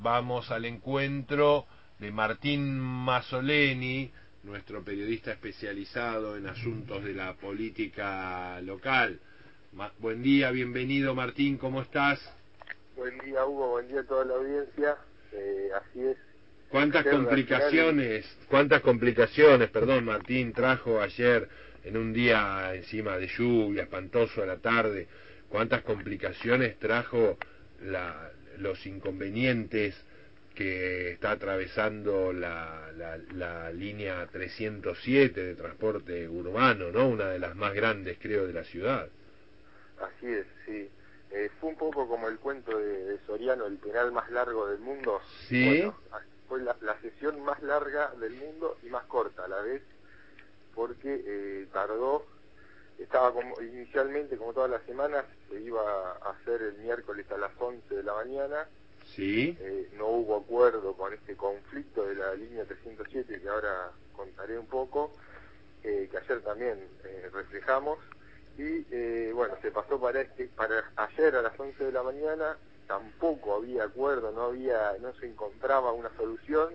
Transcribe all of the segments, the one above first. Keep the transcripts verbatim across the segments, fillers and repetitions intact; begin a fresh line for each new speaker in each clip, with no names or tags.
Vamos al encuentro de Martín Mazzoleni, nuestro periodista especializado en asuntos de la política local. Ma- buen día, bienvenido Martín, ¿cómo estás?
Buen día, Hugo, buen día a toda la audiencia. Eh, así es.
¿Cuántas
Ayer
complicaciones, cuántas complicaciones, perdón, Martín, trajo ayer en un día encima de lluvia, espantoso a la tarde? ¿Cuántas complicaciones trajo la, los inconvenientes que está atravesando la, la, la línea trescientos siete de transporte urbano, ¿no? Una de las más grandes, creo, de la ciudad.
Así es, sí. Eh, fue un poco como el cuento de, de Soriano, el penal más largo del mundo.
Sí.
Bueno, fue la, la sesión más larga del mundo y más corta a la vez, porque eh, tardó, estaba como inicialmente, como todas las semanas, se iba a hacer el miércoles a las once de la mañana.
Sí.
Eh, no hubo acuerdo con este conflicto de la línea trescientos siete, que ahora contaré un poco, eh, que ayer también eh, reflejamos. Y eh, bueno, se pasó para este para ayer a las once de la mañana, tampoco había acuerdo, no había no se encontraba una solución,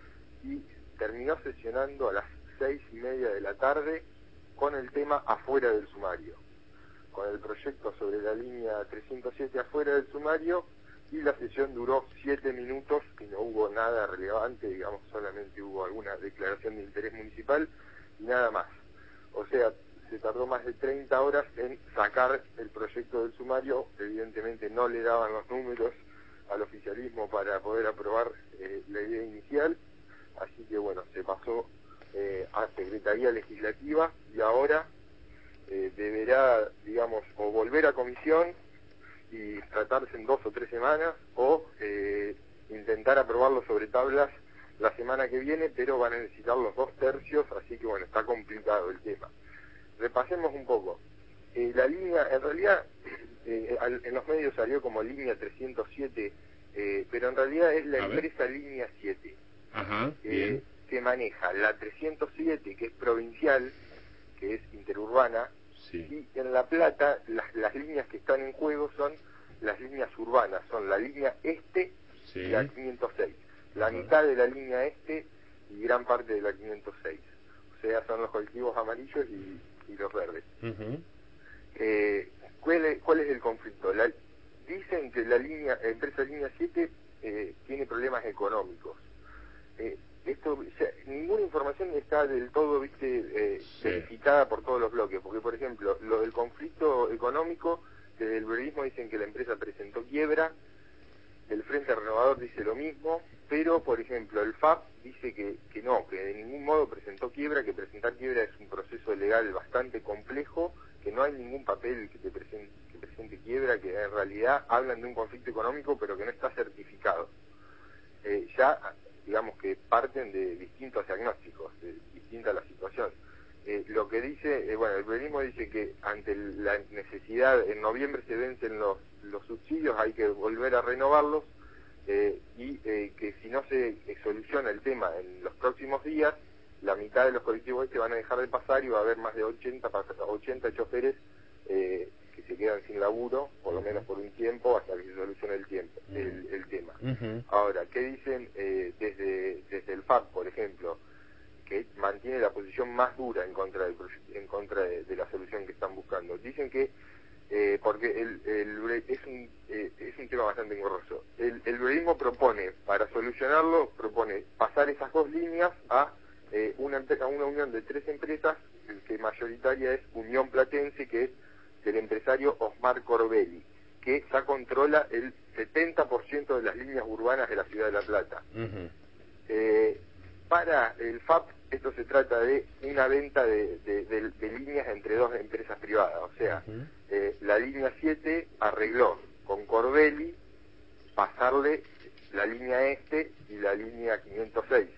y terminó sesionando a las seis y media de la tarde con el tema afuera del sumario, con el proyecto sobre la línea trescientos siete afuera del sumario, y la sesión duró siete minutos y no hubo nada relevante, digamos, solamente hubo alguna declaración de interés municipal y nada más. O sea, se tardó más de treinta horas en sacar el proyecto del sumario. Evidentemente no le daban los números al oficialismo para poder aprobar eh, la idea inicial, así que bueno, se pasó eh, a Secretaría Legislativa y ahora eh, deberá, digamos, o volver a comisión y tratarse en dos o tres semanas, o eh, intentar aprobarlo sobre tablas la semana que viene, pero van a necesitar los dos tercios, así que bueno, está complicado el tema. Repasemos un poco. Eh, la línea, en realidad, eh, al, en los medios salió como línea trescientos siete, eh, pero en realidad es la
A
empresa ver. Línea siete,
Ajá,
eh,
bien.
que maneja la trescientos siete, que es provincial, que es interurbana,
Sí.
y en La Plata las, las líneas que están en juego son las líneas urbanas, son la línea este
Sí.
y la quinientos seis, la
Ajá.
mitad de la línea este y gran parte de la quinientos seis, o sea, son los colectivos amarillos y, y los verdes.
Uh-huh.
eh, ¿cuál, es, ¿Cuál es el conflicto? La, dicen que la línea, empresa línea siete eh, tiene problemas económicos. Eh, esto ya, ninguna información está del todo, viste, eh,
Sí.
verificada por todos los bloques, porque por ejemplo, lo del conflicto económico, desde el periodismo dicen que la empresa presentó quiebra, el Frente Renovador dice lo mismo, pero por ejemplo el F A P dice que, que no, que de ningún modo presentó quiebra, que presentar quiebra es un proceso legal bastante complejo, que no hay ningún papel que te presente, que presente quiebra, que en realidad hablan de un conflicto económico pero que no está certificado. Eh, ya digamos que parten de distintos diagnósticos, de distinta la situación. Eh, lo que dice, eh, bueno, el periodismo dice que ante la necesidad, en noviembre se vencen los, los subsidios, hay que volver a renovarlos, eh, y eh, que si no se eh, soluciona el tema en los próximos días, la mitad de los colectivos este van a dejar de pasar y va a haber más de ochenta, ochenta choferes eh, que se quedan sin laburo, por lo menos por un tiempo, hasta que se solucione el tiempo, el, el tema.
Uh-huh.
Ahora, ¿qué dicen eh, desde, desde el F A P, por ejemplo? Que mantiene la posición más dura en contra, del, en contra de, de la solución que están buscando. Dicen que, eh, porque el, el, es, un, eh, es un tema bastante engorroso, el, el periodismo propone, para solucionarlo, propone pasar esas dos líneas a, eh, una, a una unión de tres empresas, que mayoritaria es Unión Platense, que es del empresario Osmar Corbelli, que ya controla el setenta por ciento de las líneas urbanas de la ciudad de La Plata. Uh-huh. eh, para el F A P esto se trata de una venta de, de, de, de líneas entre dos empresas privadas, o sea, uh-huh. eh, la línea siete arregló con Corbelli pasarle la línea este y la línea quinientos seis,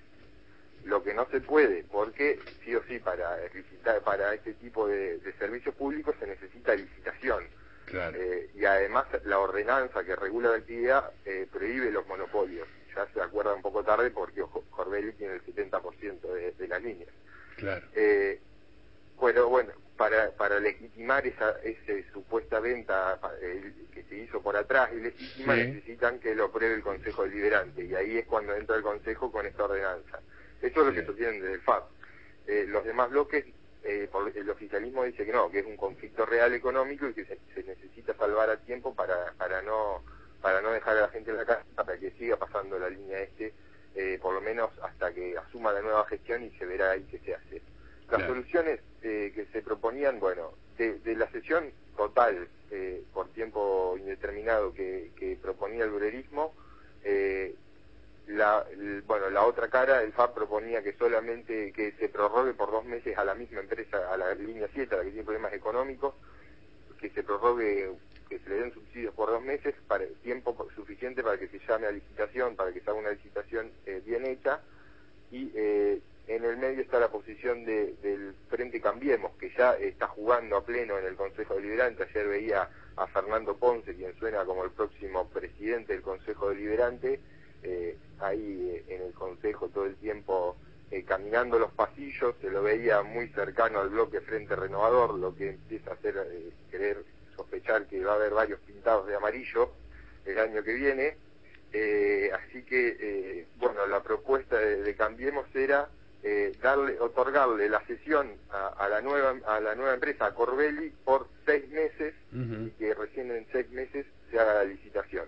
lo que no se puede, porque sí o sí para licitar, para este tipo de, de servicios públicos se necesita licitación.
Claro.
Eh, y además la ordenanza que regula la actividad eh, prohíbe los monopolios. Ya se acuerda un poco tarde porque Corbelli tiene el setenta por ciento de, de las líneas.
Claro.
Eh, bueno, bueno, para para legitimar esa, esa supuesta venta eh, que se hizo por atrás ilegítima, sí, necesitan que lo apruebe el Consejo Deliberante. este, y ahí es cuando entra el Consejo con esta ordenanza. Eso es lo
Sí.
que sostienen desde el F A P. Eh, los demás bloques, eh, por el oficialismo dice que no, que es un conflicto real económico y que se, se necesita salvar a tiempo para, para no para no dejar a la gente en la casa, para que siga pasando la línea este, eh, por lo menos hasta que asuma la nueva gestión y se verá ahí qué se hace. Las
Claro.
soluciones eh, que se proponían, bueno, de, de la sesión total eh, por tiempo indeterminado que, que proponía el bruerismo, eh, la, el, bueno, la otra cara, el F A P proponía que solamente que se prorrogue por dos meses a la misma empresa, a la línea siete, a la que tiene problemas económicos, que se prorrogue, que se le den subsidios por dos meses, para tiempo suficiente para que se llame a licitación, para que se haga una licitación eh, bien hecha, y eh, en el medio está la posición de, del Frente Cambiemos, que ya está jugando a pleno en el Consejo Deliberante. Ayer veía a Fernando Ponce, quien suena como el próximo presidente del Consejo Deliberante, eh, ahí eh, en el Consejo todo el tiempo eh, caminando los pasillos. Se lo veía muy cercano al bloque Frente Renovador, lo que empieza a hacer eh, querer sospechar que va a haber varios pintados de amarillo el año que viene. Eh, así que, eh, bueno, la propuesta de, de Cambiemos era eh, darle, otorgarle la cesión a, a la nueva a la nueva empresa, a Corbelli, por seis meses, uh-huh. y que recién en seis meses se haga la licitación.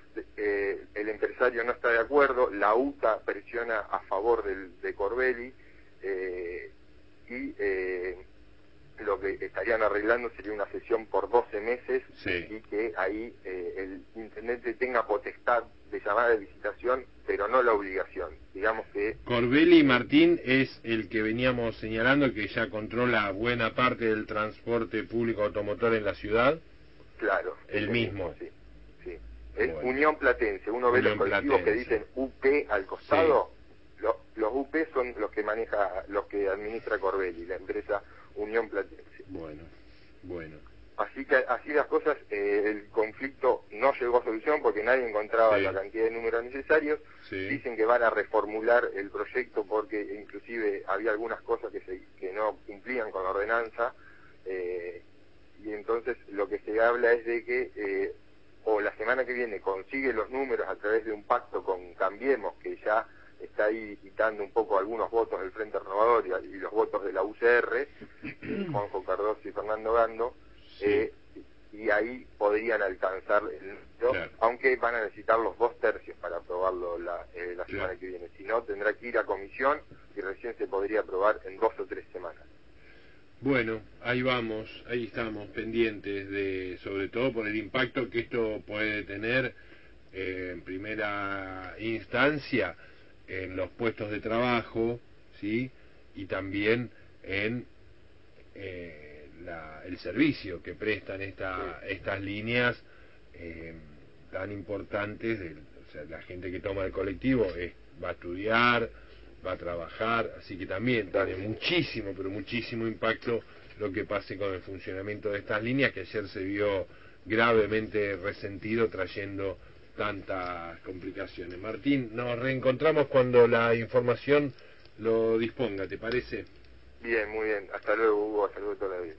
Eh, el empresario no está de acuerdo, la U T A presiona a favor del, de Corbelli, eh, y eh, lo que estarían arreglando sería una sesión por doce meses,
sí.
y que ahí eh, el intendente tenga potestad de llamar a licitación, pero no la obligación. Digamos que
Corbelli, Martín, es el que veníamos señalando, que ya controla buena parte del transporte público automotor en la ciudad.
Claro,
el mismo.
mismo sí, sí. Es
bueno.
Unión Platense. Uno ve
Unión
los colectivos
Platense.
que dicen U P al costado.
Sí.
Lo, los U P son los que maneja, los que administra Corbelli, la empresa Unión Platense.
Bueno, bueno.
Así que así las cosas, eh, el conflicto no llegó a solución porque nadie encontraba
sí.
la cantidad de números necesarios.
Sí.
Dicen que van a reformular el proyecto porque inclusive había algunas cosas que, se, que no cumplían con la ordenanza, eh, y entonces lo que se habla es de que eh, o la semana que viene consigue los números a través de un pacto con Cambiemos, que ya está ahí quitando un poco algunos votos del Frente Renovador y, y los votos de la U C R, eh, Juanjo Cardoso y Fernando Gando,
sí.
eh, y ahí podrían alcanzar el número,
claro.
aunque van a necesitar los dos tercios para aprobarlo la, eh, la semana
claro.
que viene. Si no, tendrá que ir a comisión y recién se podría aprobar en dos o tres semanas.
Bueno, ahí vamos, ahí estamos pendientes de, sobre todo por el impacto que esto puede tener eh, en primera instancia en los puestos de trabajo, ¿sí? Y también en eh, la, el servicio que prestan esta,
sí.
estas líneas eh, tan importantes. De, o sea, la gente que toma el colectivo es, va a estudiar, va a trabajar, así que también tiene muchísimo, pero muchísimo impacto lo que pase con el funcionamiento de estas líneas, que ayer se vio gravemente resentido trayendo tantas complicaciones. Martín, nos reencontramos cuando la información lo disponga, ¿te parece?
Bien, muy bien. Hasta luego, Hugo. Hasta luego toda la vida.